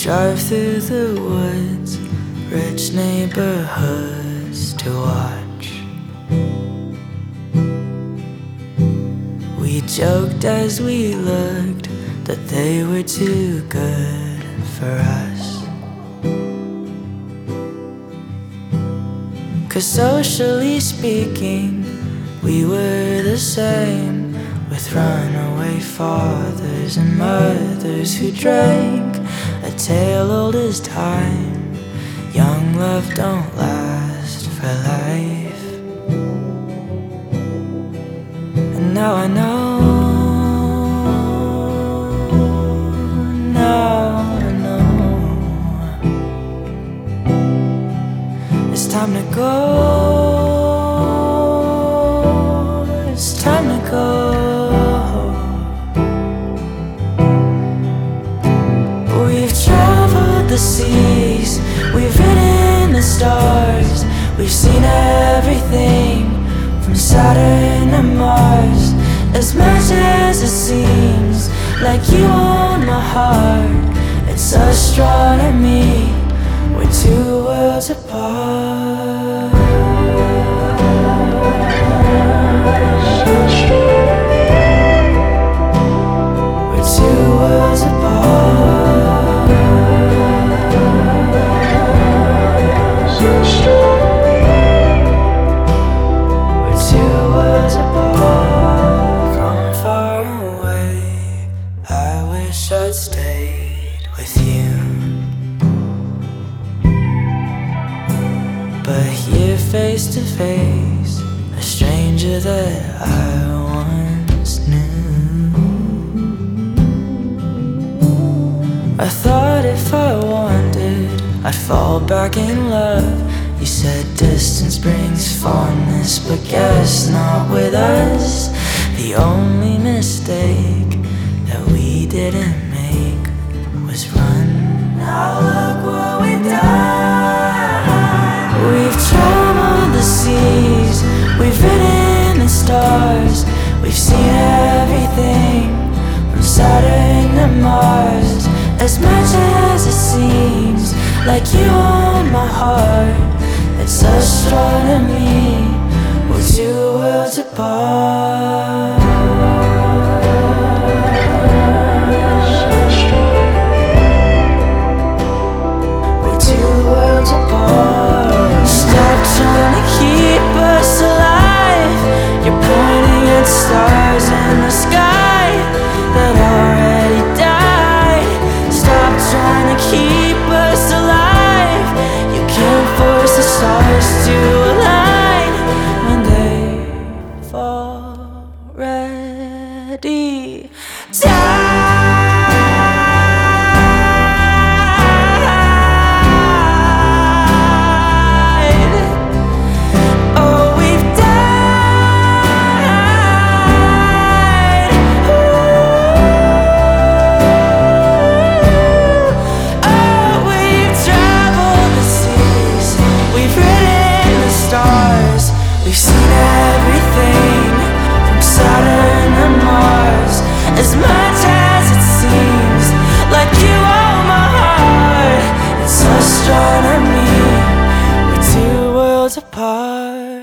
drive through the woods, rich neighborhoods to watch. We joked as we looked that they were too good for us. 'Cause socially speaking, we were the same, with runaway fathers and mothers who drank a tale old as time. Young love don't last for life. And now I know, it's time to go, it's time to go. We've traveled the seas, we've ridden the stars, we've seen everything from Saturn to Mars. As much as it seems like you own my heart, it's astronomy, we're two worlds apart. We're two worlds apart. We're two worlds apart. From far away, I wish I'd stayed with you. But here face to face, a stranger that I once knew. I thought if I wanted, I'd fall back in love. You said distance brings fondness, but guess not with us. The only mistake that we didn't make was run. Now look what we've done. We've traveled the seas, we've ridden the stars, we've seen everything from Saturn to Mars. As much as it seems like you own my heart, it's astronomy, we're two worlds apart. We're two worlds apart. Stop trying to keep us alive. You're pointing at stars in the sky that already died. Stop trying to keep us alive. You can't force the stars to align when they've already died. We've seen everything from Saturn to Mars. As much as it seems like you own my heart, it's astronomy, we're two worlds apart.